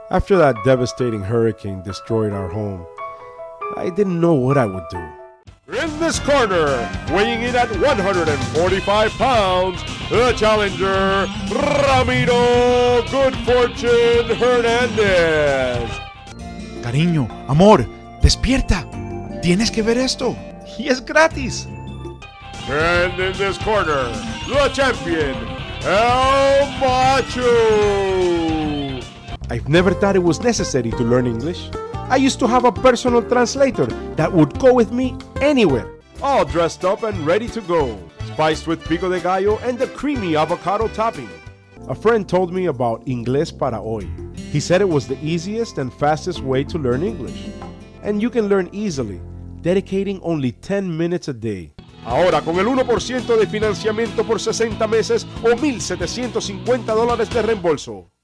After that devastating hurricane destroyed our home, I didn't know what I would do. In this corner, weighing in at 145 pounds, the challenger, Ramiro Good Fortune Hernandez. Cariño, amor, despierta. Tienes que ver esto. Y es gratis. And in this corner, the champion, El Macho. I've never thought it was necessary to learn English. I used to have a personal translator that would go with me anywhere, all dressed up and ready to go, spiced with pico de gallo and the creamy avocado topping. A friend told me about Inglés para Hoy. He said it was the easiest and fastest way to learn English. And you can learn easily, dedicating only 10 minutes a day. Ahora con el 1% de financiamiento por 60 meses o $1,750 de reembolso.